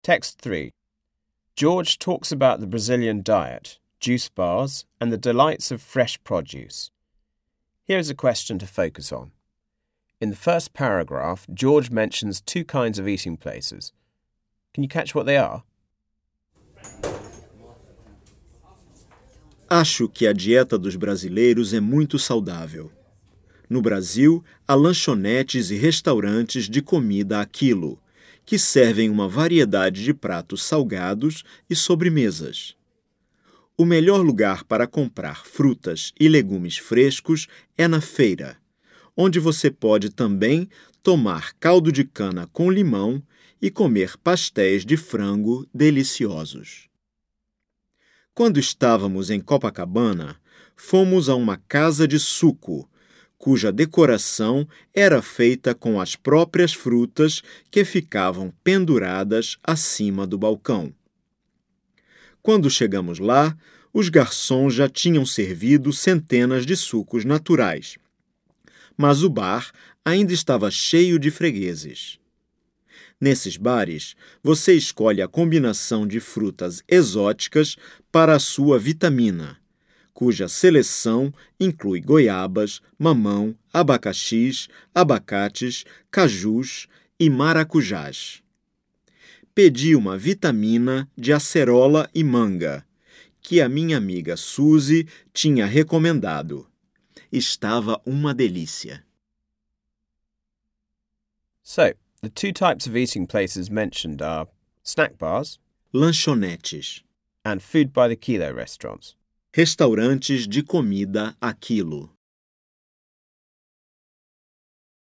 Text 3. George talks about the Brazilian diet, juice bars, and the delights of fresh produce. Here is a question to focus on. In the first paragraph, George mentions two kinds of eating places. Can you catch what they are? Acho que a dieta dos brasileiros é muito saudável. No Brasil, há lanchonetes e restaurantes de comida a quilo, que servem uma variedade de pratos salgados e sobremesas. O melhor lugar para comprar frutas e legumes frescos é na feira, onde você pode também tomar caldo de cana com limão e comer pastéis de frango deliciosos. Quando estávamos em Copacabana, fomos a uma casa de suco, cuja decoração era feita com as próprias frutas que ficavam penduradas acima do balcão. Quando chegamos lá, os garçons já tinham servido centenas de sucos naturais, mas o bar ainda estava cheio de fregueses. Nesses bares, você escolhe a combinação de frutas exóticas para a sua vitamina, cuja seleção inclui goiabas, mamão, abacaxis, abacates, cajus e maracujás. Pedi uma vitamina de acerola e manga, que a minha amiga Suzy tinha recomendado. Estava uma delícia. So, the two types of eating places mentioned are snack bars Lanchonetes, and food by the kilo restaurants. restaurantes de comida a quilo.